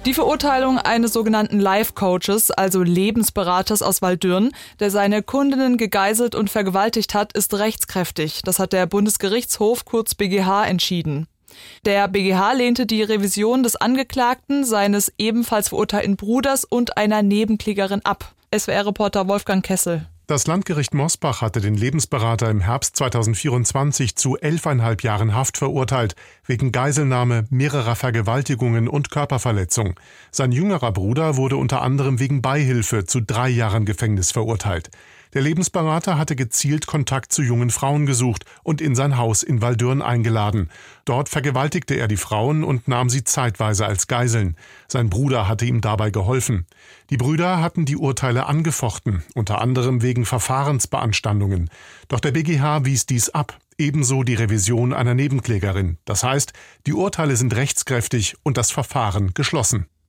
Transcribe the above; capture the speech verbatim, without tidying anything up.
Die Verurteilung eines sogenannten Life-Coaches, also Lebensberaters aus Waldürn, der seine Kundinnen gegeißelt und vergewaltigt hat, ist rechtskräftig. Das hat der Bundesgerichtshof, kurz B G H, entschieden. Der B G H lehnte die Revision des Angeklagten, seines ebenfalls verurteilten Bruders und einer Nebenklägerin ab. S W R-Reporter Wolfgang Kessel. Das Landgericht Mosbach hatte den Lebensberater im Herbst zweitausendvierundzwanzig zu elfeinhalb Jahren Haft verurteilt, wegen Geiselnahme, mehrerer Vergewaltigungen und Körperverletzung. Sein jüngerer Bruder wurde unter anderem wegen Beihilfe zu drei Jahren Gefängnis verurteilt. Der Lebensberater hatte gezielt Kontakt zu jungen Frauen gesucht und in sein Haus in Waldürn eingeladen. Dort vergewaltigte er die Frauen und nahm sie zeitweise als Geiseln. Sein Bruder hatte ihm dabei geholfen. Die Brüder hatten die Urteile angefochten, unter anderem wegen Verfahrensbeanstandungen. Doch der B G H wies dies ab, ebenso die Revision einer Nebenklägerin. Das heißt, die Urteile sind rechtskräftig und das Verfahren geschlossen.